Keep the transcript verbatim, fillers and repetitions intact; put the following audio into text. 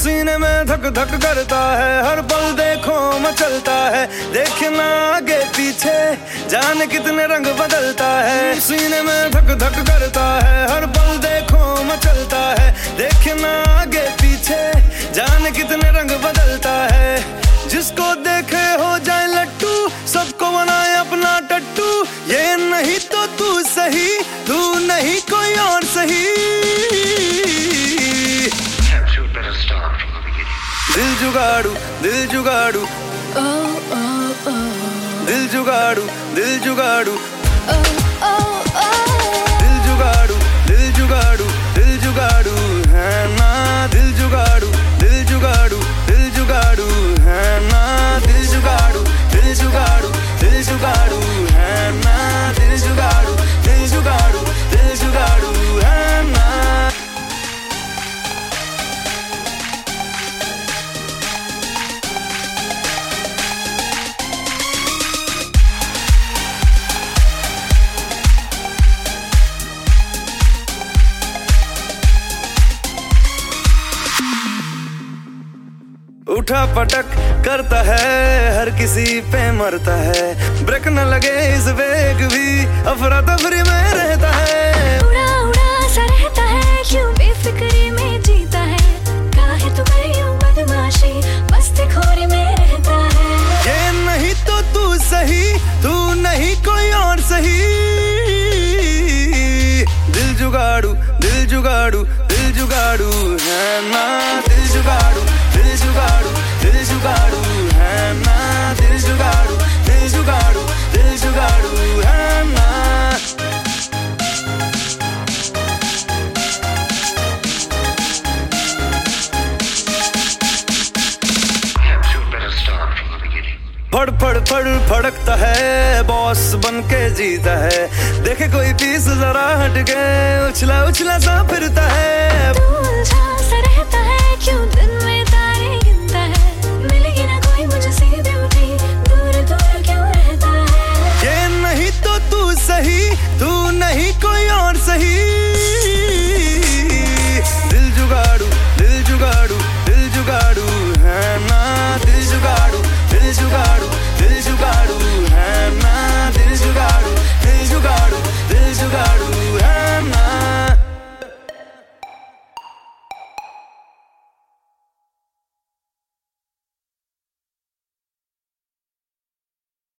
सीने में धक धक करता है, हर पल देखो मचलता है, देखना आगे पीछे जाने कितने रंग बदलता है। सीने में धक धक करता है, हर पल देखो मचलता है, देखना आगे पीछे जाने कितने रंग बदलता है। जिसको देखे हो जाए लट्टू, सबको बनाए अपना टट्टू, ये नहीं तो तू सही, तू नहीं कोई और सही। दिल जुगाड़ू दिल जुगाड़ू oh, oh, oh. दिल जुगाड़ू दिल जुगाड़ू oh, oh, oh. दिल जुगाड़ू दिल जुगाड़ू दिल जुगाड़ू है ना, दिल जुगाड़ू दिल जुगाड़ू दिल जुगाड़ू है ना, दिल जुगाड़ू दिल जुगाड़ू दिल जुगाड़ू है ना, दिल जुगाड़ू दिल जुगाड़ू दिल जुगाड़ू है ना। उठा पटक करता है, हर किसी पे मरता है, ब्रेक न लगे इस वेग भी अफरा तफरी में रहता है। उड़ा उड़ा सा रहता है, क्यों बेफिक्री में जीता है, काहे तुम्हें यूं बदमाशी मस्ती खोरी में रहता है। ये नहीं तो तू सही, तू नहीं कोई और सही। दिल जुगाड़ू दिल जुगाड़ू दिल जुगाड़ू है ना, दिल जुगाड़ू दिल जुगाड़ू दिल जुगाड़ू है ना, दिल जुगाड़ू दिल जुगाड़ू दिल जुगाड़ू है ना। फड़ फड़ फड़ फड़कता है, बॉस बन के जीता है, देखे कोई पीस जरा हट के उछला उछला सा फिरता है।